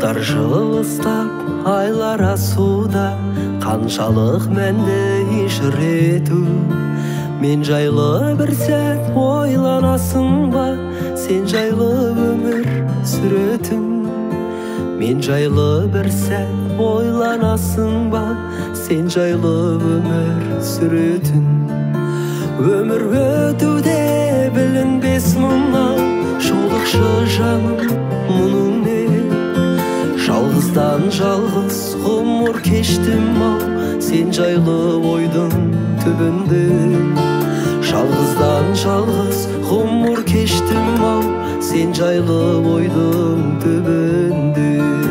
Бұлттар жылыстап айлар асуда, қаншалық мәнді жүретін. Мен жайлы бір сәт ойланасың ба, сен жайлы өмір сүретін. Мен жайлы бір сәт ойланасың ба, сен жайлы өмір сүретін. Өмір өтуде білінбес мұңнан, жолықшы жаным мұның не? Жалғыздан жалғыз ғұмыр кештім-ау, сен жайлы ойдың түбінде. Жалғыздан жалғыз ғұмыр кештім-ау, сен жайлы ойдың түбінде.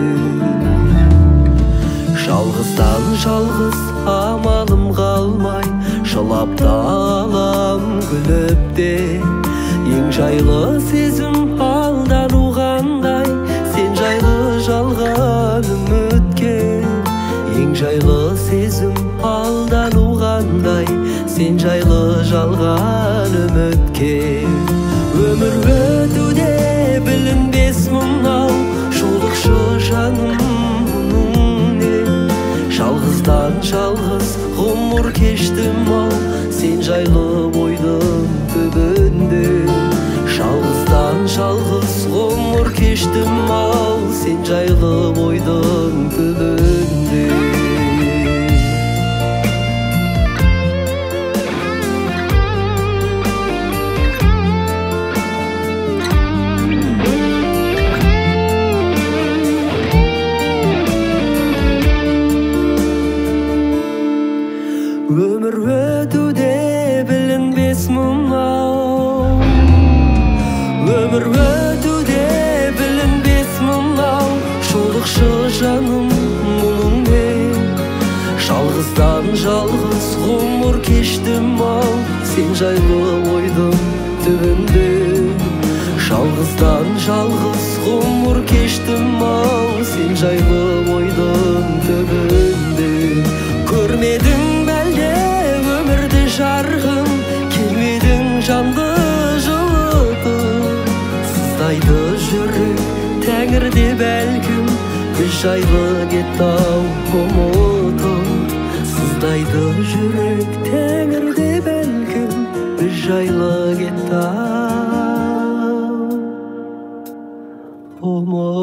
Жалғыздан жалғыз амалым қалмай, жылап та алам күліп те. Ең жайлы сезім алдану қандай, сен жайлы жалған үмітке. Ең жайлы сезім алдану қандай, сен жайлы жалған үмітке. Өмір өтуде білінбес мұңнау, жолықшы жаным мұның не? Жалғыздан жалғыз ғұмыр кештім-ау, сен жайлы ойдың түбінде. Жалғыздан жалғыз ғұмыр кештім-ау, сен жайлы ойдың түбінде. Өмір өтуде білінбес мұңнау, өмір өтуде білінбес мұңнау, жолықшы жаным мұның не? Жалғыздан жалғыз ғұмыр кештім-ау, сен жайлы ойдың түбінде. Жалғыздан жалғыз ғұмыр кештім-ау, сен жайлы ойдың түбінде. Көрмедің бәлде өмірді жарғын, келмедің жанды жылытып. Сыздайды жүрек тәңірде бәлкім, біз жайлы кетті-ау ұмытып. Сыздайды жүрек тәңірде бәлкім, біз жайлы кетті-ау ұмытып.